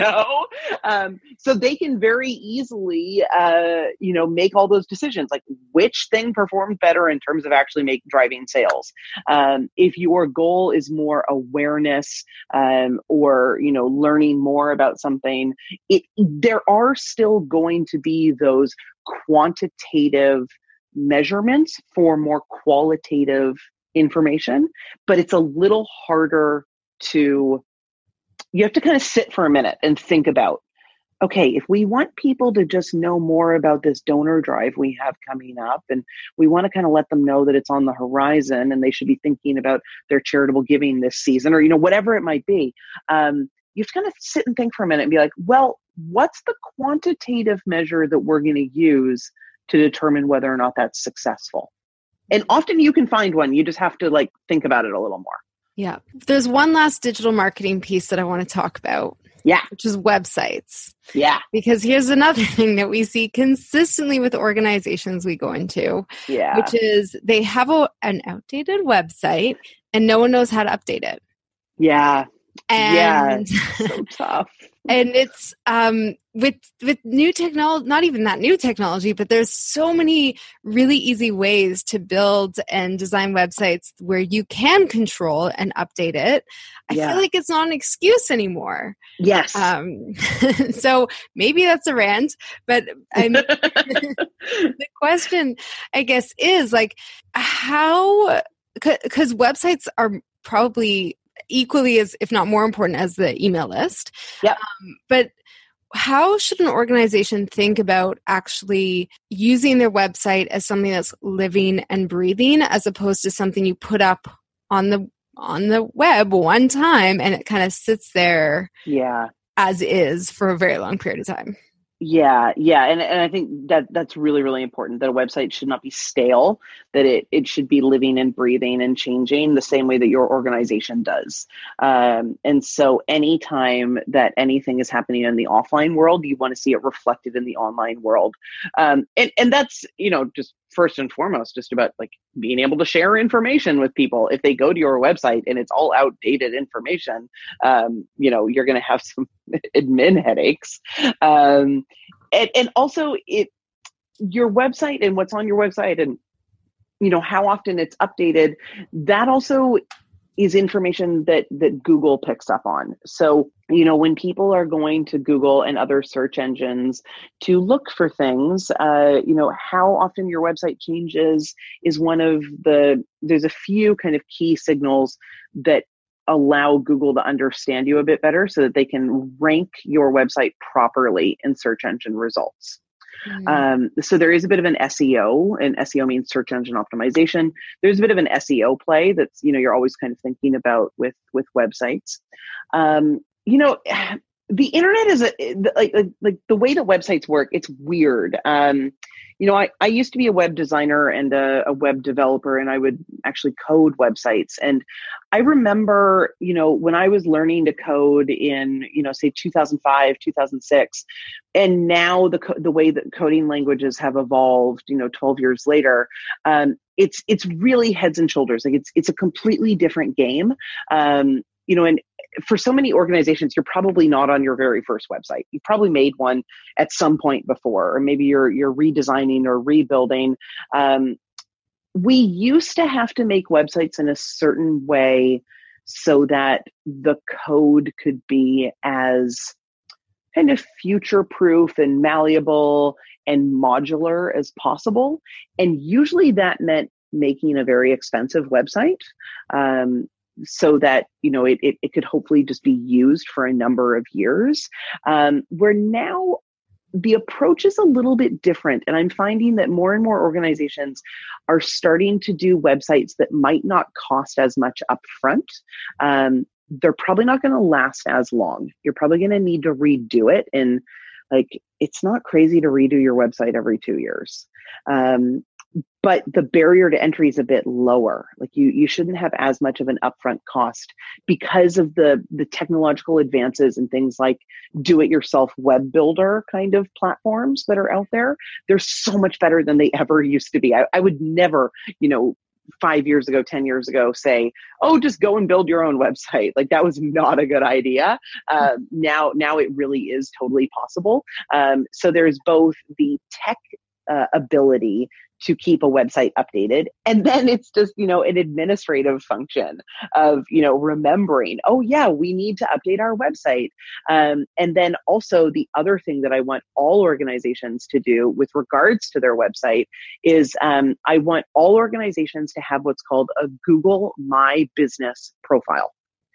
so they can very easily, make all those decisions, like which thing performed better in terms of actually driving sales. If your goal is more awareness, or, learning more about something, there are still going to be those quantitative measurements for more qualitative information, but it's a little harder you have to kind of sit for a minute and think about, okay, if we want people to just know more about this donor drive we have coming up, and we want to kind of let them know that it's on the horizon and they should be thinking about their charitable giving this season, or, whatever it might be, you have to kind of sit and think for a minute and be like, well, what's the quantitative measure that we're going to use to determine whether or not that's successful? And often you can find one. You just have to think about it a little more. Yeah. There's one last digital marketing piece that I want to talk about. Yeah. Which is websites. Yeah. Because here's another thing that we see consistently with organizations we go into. Yeah. Which is they have an outdated website and no one knows how to update it. Yeah. And so tough. And it's with new technology, not even that new technology, but there's so many really easy ways to build and design websites where you can control and update it. I feel like it's not an excuse anymore. Yes. So maybe that's a rant, but the question, I guess, is how, because websites are probably equally as, if not more important, as the email list. Yeah. But how should an organization think about actually using their website as something that's living and breathing, as opposed to something you put up on the web one time and it kind of sits there as is for a very long period of time? Yeah. And I think that's really, really important, that a website should not be stale, that it should be living and breathing and changing the same way that your organization does. And so anytime that anything is happening in the offline world, you want to see it reflected in the online world. And that's, just first and foremost, just about being able to share information with people. If they go to your website and it's all outdated information, you're going to have some admin headaches. And also your website and what's on your website and, how often it's updated, that also is information that Google picks up on. So, when people are going to Google and other search engines to look for things, how often your website changes is there's a few kind of key signals that allow Google to understand you a bit better so that they can rank your website properly in search engine results. So there is a bit of an SEO, and SEO means search engine optimization. There's a bit of an SEO play that's, you're always kind of thinking about with websites. The internet is like the way that websites work. It's weird. I used to be a web designer and a web developer, and I would actually code websites. And I remember, when I was learning to code in, say 2005, 2006, and now the way that coding languages have evolved, 12 years later, it's really heads and shoulders. It's a completely different game. And for so many organizations, you're probably not on your very first website. You probably made one at some point before, or maybe you're redesigning or rebuilding. We used to have to make websites in a certain way so that the code could be as kind of future-proof and malleable and modular as possible. And usually that meant making a very expensive website. So that, it could hopefully just be used for a number of years. Where now the approach is a little bit different. And I'm finding that more and more organizations are starting to do websites that might not cost as much upfront. They're probably not going to last as long. You're probably going to need to redo it. And it's not crazy to redo your website every 2 years. but the barrier to entry is a bit lower. Like you shouldn't have as much of an upfront cost because of the technological advances and things like do-it-yourself web builder kind of platforms that are out there. They're so much better than they ever used to be. I would never, 5 years ago, 10 years ago, say, oh, just go and build your own website. Like that was not a good idea. Now it really is totally possible. So there's both the tech ability to keep a website updated. And then it's just, an administrative function of, remembering, oh yeah, we need to update our website. And then also the other thing that I want all organizations to do with regards to their website is I want all organizations to have what's called a Google My Business profile.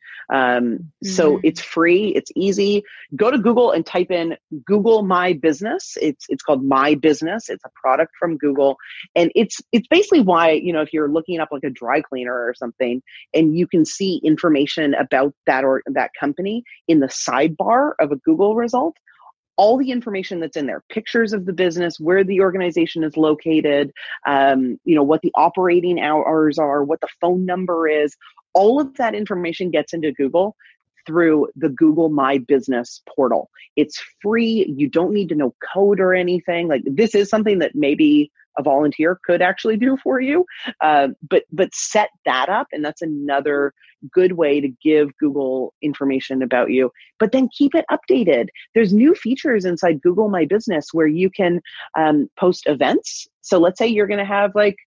So it's free, it's easy. Go to Google and type in Google My Business. It's called My Business. It's a product from Google. And it's basically why, if you're looking up like a dry cleaner or something and you can see information about that or that company in the sidebar of a Google result, all the information that's in there, pictures of the business, where the organization is located, what the operating hours are, what the phone number is, all of that information gets into Google through the Google My Business portal. It's free. You don't need to know code or anything. Like this is something that maybe a volunteer could actually do for you. But set that up. And that's another good way to give Google information about you, but then keep it updated. There's new features inside Google My Business where you can post events. So let's say you're going to have like,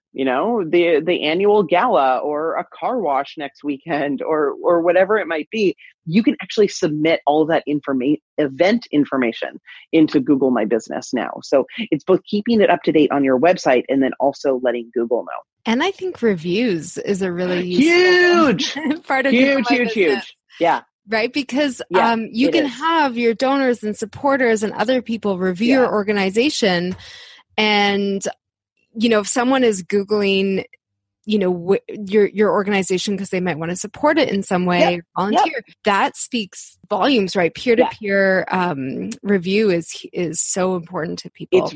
the annual gala or a car wash next weekend or whatever it might be. You can actually submit all of that event information into Google My Business now. So it's both keeping it up to date on your website and then also letting Google know. And I think reviews is a really huge part of huge. Yeah. Right? Because you can have your donors and supporters and other people review your organization. And, if someone is Googling, your organization because they might want to support it in some way, volunteer, that speaks volumes, right? Peer-to-peer review is so important to people.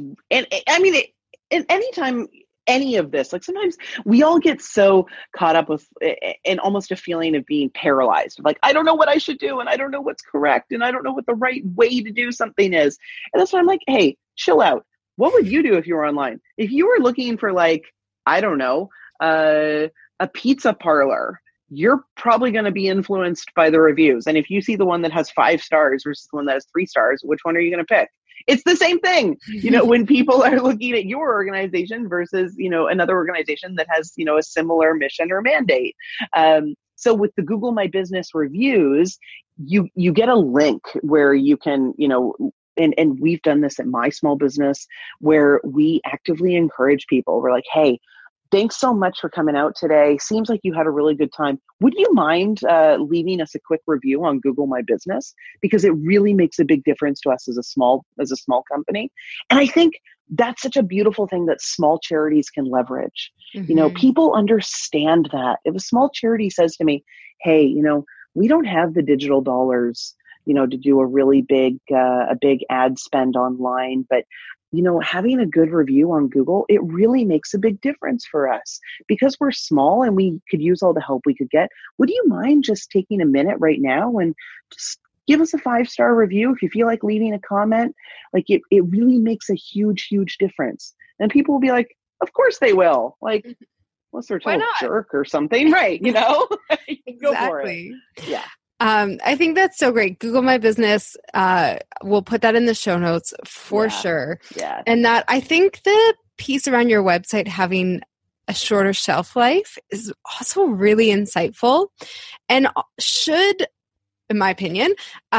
Anytime any of this, like sometimes we all get so caught up with and almost a feeling of being paralyzed. Like, I don't know what I should do and I don't know what's correct and I don't know what the right way to do something is. And that's why I'm like, hey, chill out. What would you do if you were online? If you were looking for like, I don't know, a pizza parlor, you're probably going to be influenced by the reviews. And if you see the one that has 5 stars versus the one that has 3 stars, which one are you going to pick? It's the same thing, when people are looking at your organization versus, another organization that has, a similar mission or mandate. So with the Google My Business reviews, you get a link where you can, and we've done this at my small business where we actively encourage people. We're like, hey, thanks so much for coming out today. Seems like you had a really good time. Would you mind leaving us a quick review on Google My Business? Because it really makes a big difference to us as a small company. And I think that's such a beautiful thing that small charities can leverage. Mm-hmm. People understand that. If a small charity says to me, hey, we don't have the digital dollars, to do a really big ad spend online, but having a good review on Google, it really makes a big difference for us because we're small and we could use all the help we could get. Would you mind just taking a minute right now and just give us a 5-star review if you feel like leaving a comment? Like it really makes a huge, huge difference. And people will be like, of course they will. Like, unless they're a total jerk or something, right? Go for it. Yeah. I think that's so great. Google My Business. We'll put that in the show notes for sure. Yeah. And that I think the piece around your website having a shorter shelf life is also really insightful and should, in my opinion,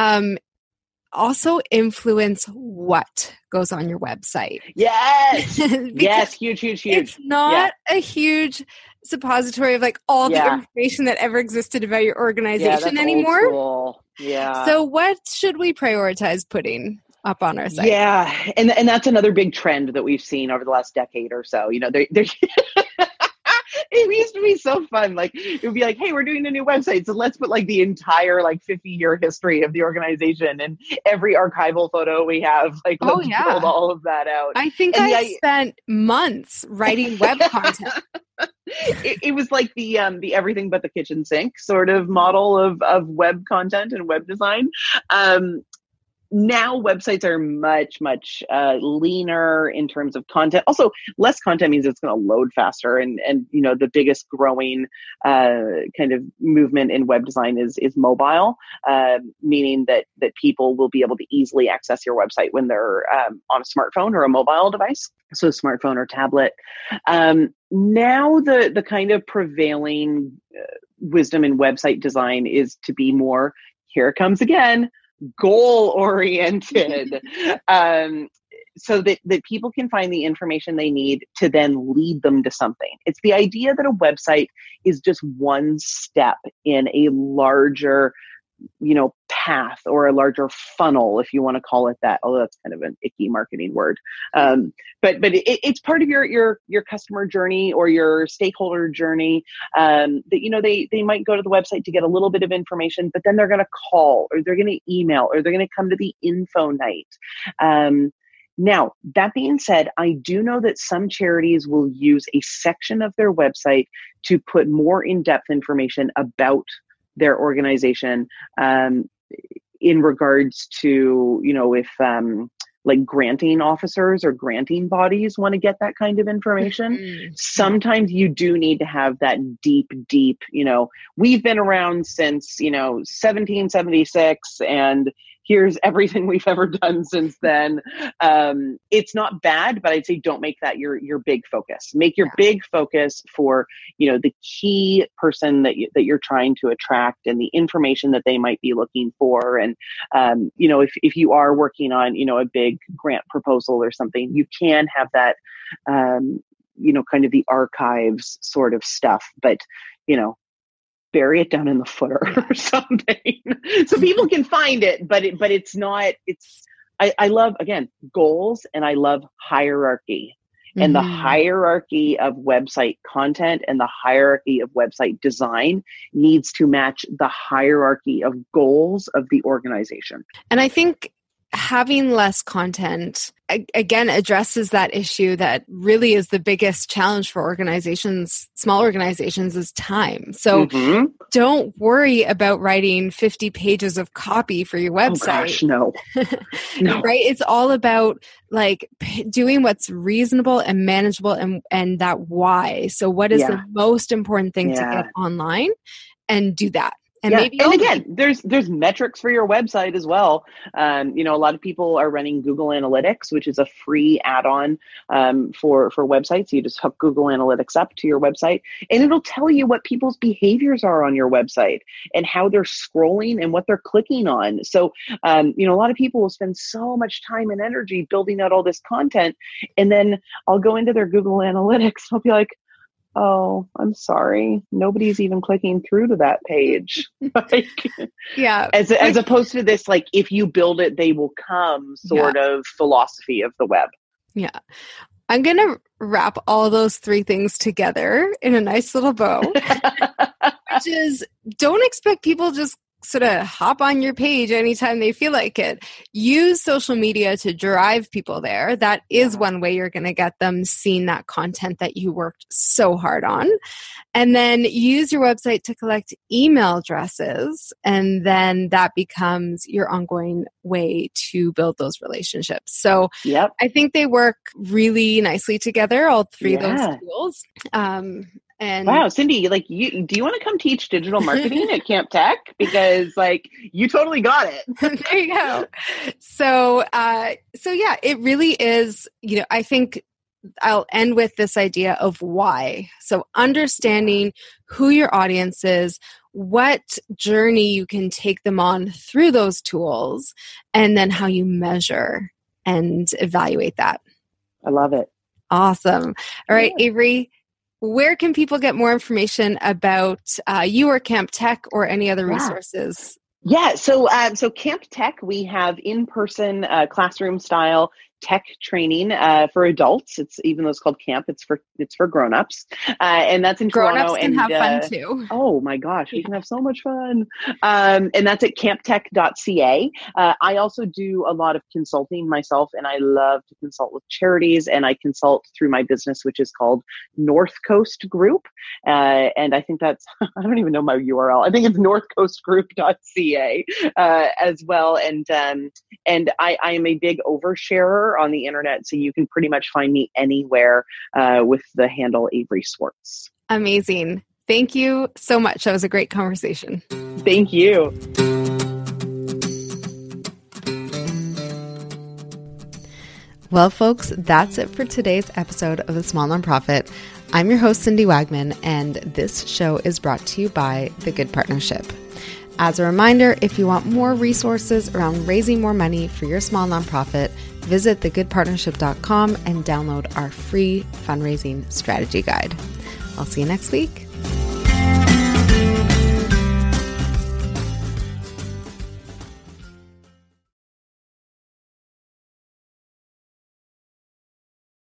also influence what goes on your website. Yes. Yes. Huge. It's not a huge suppository of like all the information that ever existed about your organization anymore. Old school. Yeah. So what should we prioritize putting up on our site? Yeah. And that's another big trend that we've seen over the last decade or so. It used to be so fun. Like it would be like, hey, we're doing a new website. So let's put like the entire like 50-year history of the organization and every archival photo we have. Like let's build all of that out. I think I spent months writing web content. It was like the everything but the kitchen sink sort of model of web content and web design. Now websites are much leaner in terms of content. Also, less content means it's going to load faster. And you know, the biggest growing kind of movement in web design is mobile, meaning that people will be able to easily access your website when they're on a smartphone or a mobile device. So smartphone or tablet. Now the kind of prevailing wisdom in website design is to be more, here it comes again, goal oriented, so that people can find the information they need to then lead them to something. It's the idea that a website is just one step in a larger, you know, path or a larger funnel, if you want to call it that. Although that's kind of an icky marketing word. But it's part of your customer journey or your stakeholder journey, that, you know, they might go to the website to get a little bit of information, but then they're going to call or they're going to email or they're going to come to the info night. Now, that being said, I do know that some charities will use a section of their website to put more in-depth information about their organization, in regards to, you know, if like granting officers or granting bodies want to get that kind of information. Sometimes you do need to have that deep, you know, we've been around since, you know, 1776 and here's everything we've ever done since then. It's not bad, but I'd say don't make that your big focus. Make your big focus for, you know, the key person that you're trying to attract and the information that they might be looking for. And, you know, if you are working on, you know, a big grant proposal or something, you can have that, you know, kind of the archives sort of stuff, but, you know, bury it down in the footer or something so people can find it, but it's not, I love, again, goals, and I love hierarchy, and the hierarchy of website content and the hierarchy of website design needs to match the hierarchy of goals of the organization. And I think having less content, again, addresses that issue that really is the biggest challenge for organizations, small organizations, is time. So don't worry about writing 50 pages of copy for your website. Oh gosh, no. No. Right? It's all about like doing what's reasonable and manageable, and that why. So what is the most important thing to get online, and do that. And maybe and again, there's metrics for your website as well. You know, a lot of people are running Google Analytics, which is a free add-on for websites. You just hook Google Analytics up to your website, and it'll tell you what people's behaviors are on your website and how they're scrolling and what they're clicking on. So, you know, a lot of people will spend so much time and energy building out all this content, and then I'll go into their Google Analytics. I'll be like, oh, I'm sorry, nobody's even clicking through to that page. Like, as opposed to this, like, if you build it, they will come sort of philosophy of the web. Yeah. I'm going to wrap all those three things together in a nice little bow, which is, don't expect people just sort of hop on your page anytime they feel like it. Use social media to drive people there. That is one way you're going to get them seeing that content that you worked so hard on. And then use your website to collect email addresses. And then that becomes your ongoing way to build those relationships. So I think they work really nicely together, all three of those tools. And wow, Cindy, like, do you want to come teach digital marketing at Camp Tech? Because like, you totally got it. There you go. So yeah, it really is, you know, I think I'll end with this idea of why. So understanding who your audience is, what journey you can take them on through those tools, and then how you measure and evaluate that. I love it. Awesome. All right, Avery, where can people get more information about you or Camp Tech or any other resources? Yeah, so Camp Tech, we have in-person classroom style tech training for adults. Even though it's called camp, it's for grown-ups, and that's in Toronto. Grown-ups can have fun too. Oh my gosh, we can have so much fun. And that's at camptech.ca. I also do a lot of consulting myself, and I love to consult with charities, and I consult through my business, which is called North Coast Group. And I think that's, I don't even know my URL. I think it's northcoastgroup.ca as well. And I am a big oversharer on the internet, so you can pretty much find me anywhere with the handle Avery Swartz. Amazing. Thank you so much. That was a great conversation. Thank you. Well, folks, that's it for today's episode of The Small Nonprofit. I'm your host, Cindy Wagman, and this show is brought to you by The Good Partnership. As a reminder, if you want more resources around raising more money for your small nonprofit, visit thegoodpartnership.com and download our free fundraising strategy guide. I'll see you next week.